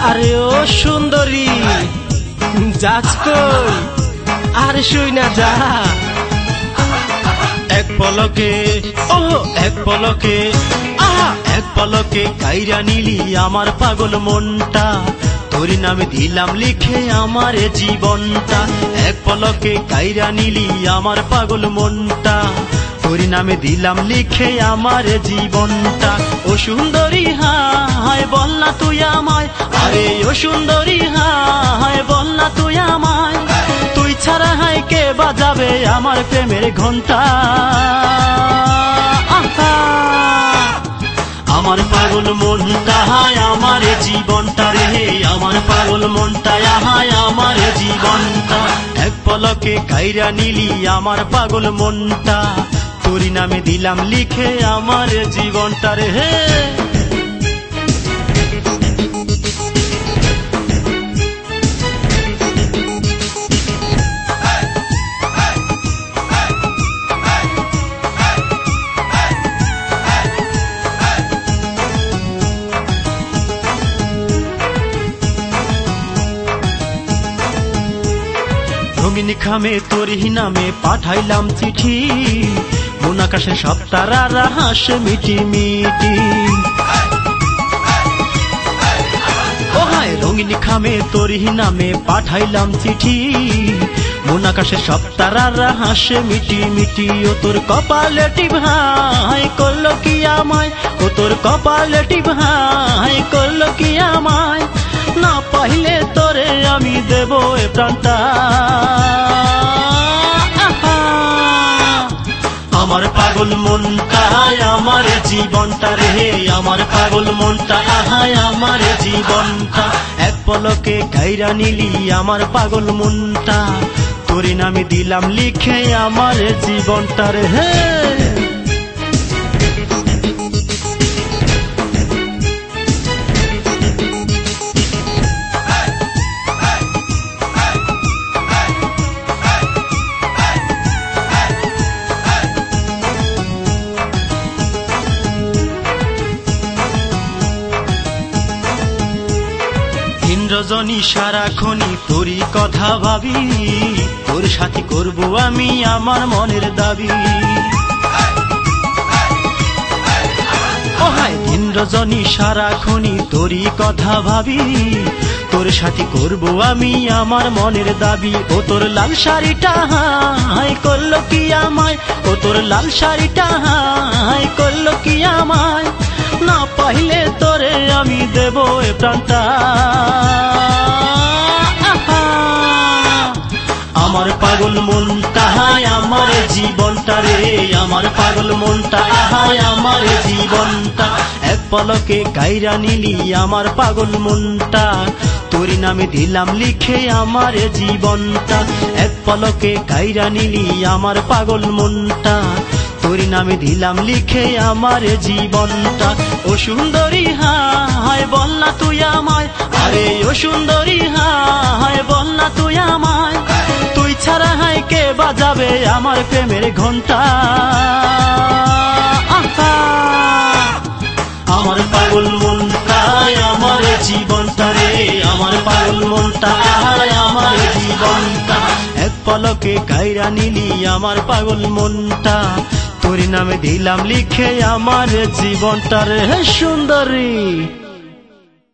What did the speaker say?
আরে ও সুন্দরী যাচ কই আরে শুই না যা এক পলকে ও এক পলকে এক পলকে কাইরা নিলি আমার পাগল মনটা তোর নামে দিলাম লিখে আমার জীবনটা এক পলকে কাইরা নিলি আমার পাগল মনটা তোর নামে দিলাম লিখে আমার জীবনটা ও সুন্দরী হায় বল না তুই আমায় আরে ও সুন্দরী হায় বল না তুই আমায় তুই ছাড়া হায় কে বাজাবে আমার প্রেমের ঘন্টা আমার পাগল মনটা হায় আমার জীবনটা রে আমার পাগল মনটা হায় আমার জীবনটা এক পলকে কাইরা নিলি আমার পাগল মনটা তোর নামে দিলাম লিখে আমার জীবনটা রে রঙিন খামে তোর নামে পাঠাইলাম চিঠি মন আকাশে সব তারারা হাসে মিটি মিটি ও হায় রঙিন খামে তোর নামে পাঠাইলাম চিঠি মন আকাশে সব তারারা হাসে মিটি মিটি ও তোর কপালে টিভাই করলো কি আমায় ও তোর কপালে টিভাই করলো কি আমায় না পাইলে তোরে আমি দেব এ প্রাণটা আমার পাগল মনটা আমার জীবনটা রে আমার পাগল মনটা হায় আমার জীবনটা এক পলকে কাইরা নিলি আমার পাগল মনটা তোর নামে দিলাম লিখে আমার জীবনটা রে রজনী সারাক্ষণই তোরই কথা ভাবি তোর সাথে করব আমি আমার মনের দাবি ও হায় দিন রজনী সারাক্ষণই তোরই কথা ভাবি তোর সাথে করব আমি আমার মনের দাবি ও তোর লাল শাড়িটা হায় করলো কি আমায় ও তোর লাল শাড়িটা হায় করলো কি আমায় না পাইলে তোরে আমি দেব এ প্রাণটা আমার পাগল মনটা হায় আমার জীবনটা রে আমার পাগল মনটা হায় আমার জীবনটা এক পলকে কাইরা নিলি আমার পাগল মনটা তোর নামে দিলাম লিখে আমার জীবনটা এক পলকে কাইরা নিলি আমার পাগল মনটা তোর নামে দিলাম লিখে আমার জীবনটা ও সুন্দরী হায় বল না তুই আমায় আরে ও সুন্দরী হায় বল না তুই আমায় তুই ছাড়া হায় কে বাজাবে আমার প্রেমের ঘন্টা আমার পাগল মনটা আমার জীবনটা রে আমার পাগল মনটা আমার জীবনটা এক পলকে কাইরা নিলি আমার পাগল মনটা তোর নামে দিলাম লিখে আমার জীবনটা রে সুন্দরী।